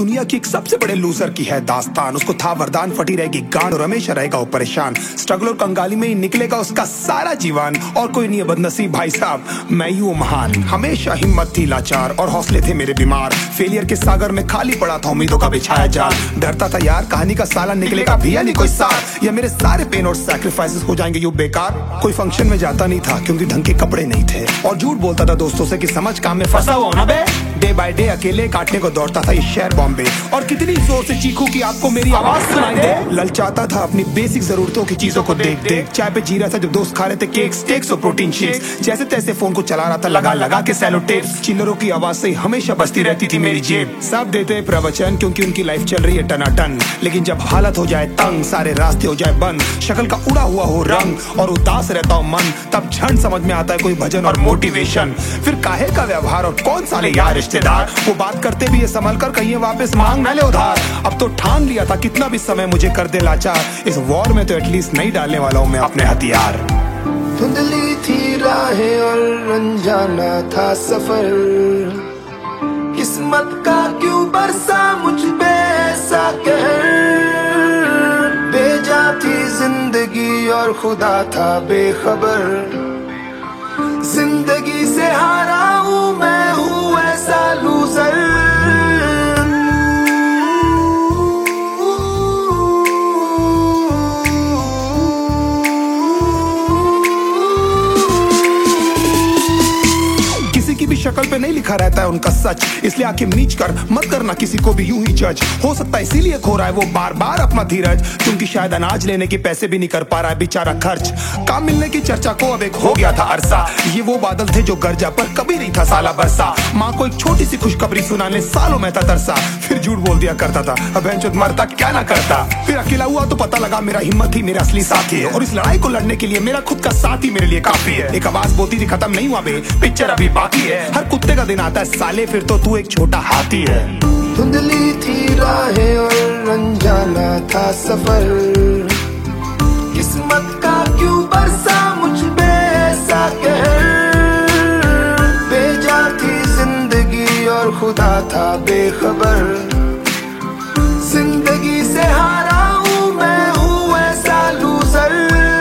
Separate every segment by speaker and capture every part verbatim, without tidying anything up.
Speaker 1: दुनिया की एक सबसे बड़े लूजर की है दास्तान। उसको था वरदान, फटी रहेगी गांड और हमेशा रहेगा वो परेशान। स्ट्रगल और कंगाली में ही निकलेगा उसका सारा जीवन, और कोई नहीं है बदनसीब भाई साहब, मैं ही हूँ महान। हमेशा हिम्मत थी लाचार और हौसले थे मेरे बीमार। फेलियर के सागर में खाली पड़ा था उम्मीदों का बिछाया जाल। डरता था यार कहानी का साला निकलेगा भैया नहीं कोई साथ, या मेरे सारे पेन और सैक्रिफाइसेस हो जाएंगे यूं बेकार। कोई फंक्शन में जाता नहीं था क्योंकि ढंग के कपड़े नहीं थे, और झूठ बोलता था दोस्तों से कि समझ काम में फंसा हुआ ना बे। डे बाय डे अकेले काटने को दौड़ता था ये शहर बॉम्बे, और कितनी जोर से चीखूं कि आपको मेरी आवाज सुनाई दे। ललचाता था अपनी बेसिक जरूरतों की चीजों को देख देख। चाय पे जी रहा था जब दोस्त खा रहे थे केक, स्टेक्स और प्रोटीन शेक्स। जैसे तैसे फोन को चला रहा था लगा लगा के सैलो टेप्स। चिल्लरों की आवाज से हमेशा बजती रहती थी मेरी जेब। सब देते प्रवचन क्योंकि उनकी लाइफ चल रही है टनाटन, लेकिन जब हालत हो जाए तंग, सारे रास्ते हो जाए बंद, शक्ल का उड़ा हुआ हो रंग और उदास रहता हो मन, तब क्षण समझ में आता है कोई भजन और मोटिवेशन। फिर काहे का व्यवहार और कौन साले यार रिश्तेदार, वो बात करते भी ये संभल कर कहीं वापस मांग न ले उधार। अब तो ठान लिया था कितना भी समय मुझे कर दे लाचार, इस वॉर में तो एटलीस्ट नहीं डालने वाला हूँ मैं अपने हथियार।
Speaker 2: धुंधली थी राहें और अनजाना था सफर, किस्मत का क्यों बरसा मुझ पे ऐसा कहर। बेजा थी जिंदगी और खुदा था बेखबर, जिंदगी से हारा हूँ मैं हूँ ऐसा लूजर।
Speaker 1: किसी भी शक्ल पे नहीं लिखा रहता है उनका सच, इसलिए आंखें मीच कर मत करना किसी को भी यूं ही जज। हो सकता है इसीलिए खो रहा है वो बार बार अपना धीरज, क्योंकि शायद अनाज लेने के पैसे भी नहीं कर पा रहा है बेचारा खर्च। काम मिलने की चर्चा को अब एक हो गया था अरसा, ये वो बादल थे जो गरजा पर कभी नहीं था साला बरसा। माँ को एक छोटी सी खुशखबरी सुनाने सालों में था तरसा, फिर झूठ बोल दिया करता था अब बेंचों मरता क्या ना करता। फिर अकेला हुआ तो पता लगा मेरा हिम्मत ही मेरा असली साथी है, और इस लड़ाई को लड़ने के लिए मेरा खुद का साथ ही मेरे लिए काफी है। एक आवाज बोलती थी खत्म नहीं हुआ बे, पिक्चर अभी बाकी है। हर कुत्ते का दिन आता है साले, फिर तो तू एक छोटा हाथी है।
Speaker 2: धुंधली थी राहें और अनजाना था सफर, किस्मत का क्यों बरसा मुझ पे ऐसा कहर। बेजा थी जिंदगी और खुदा था बेखबर, जिंदगी से हारा हूँ मैं हूँ ऐसा लूजर।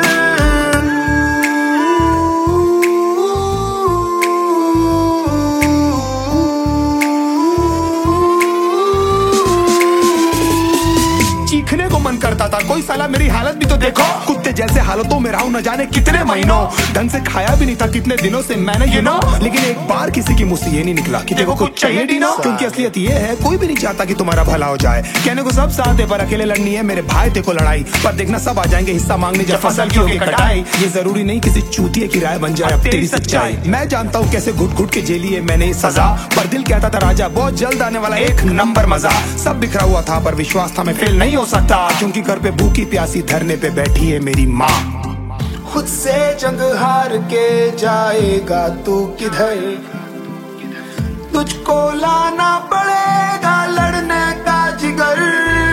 Speaker 1: चीखने को मन करता था कोई साला मेरी हालत भी तो देखो। कुत्ते जैसे हालतों में रहा हूं न जाने कितने महीनों, ढंग से खाया भी नहीं था कितने दिनों से मैंने यू नो। लेकिन एक बार किसी की मुंह से ये नहीं निकला कि देखो कुछ चाहिए डीनो, क्योंकि असलियत ये है कोई भी नहीं चाहता कि तुम्हारा भला हो जाए। कहने को सब साथ है पर अकेले लड़नी है मेरे भाई देखो लड़ाई, पर देखना सब आ जाएंगे हिस्सा मांगने जब फसल की होगी कटाई। ये जरूरी नहीं किसी चूतिए की राय बन जाए अब तेरी सच्चाई। मैं जानता हूँ कैसे घुट घुट के झेली है मैंने सजा, पर दिल कहता था राजा बहुत जल्द आने वाला एक नंबर मजा। सब बिखरा हुआ था पर विश्वास था मैं फेल नहीं हो सकता, क्योंकि घर पे भूखी प्यासी धरने पे बैठी है मेरी माँ।
Speaker 2: खुद से जंग हार के जाएगा तू किधर, तुझको लाना पड़ेगा लड़ने का जिगर।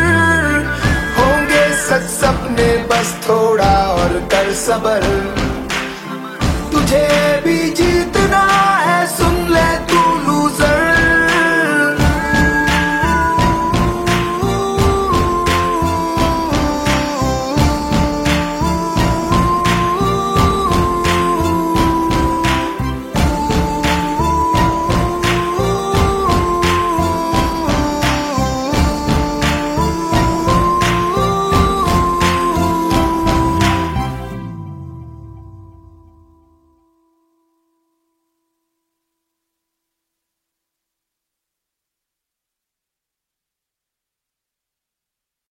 Speaker 2: होंगे सच सपने बस थोड़ा और कर सबर, तुझे भी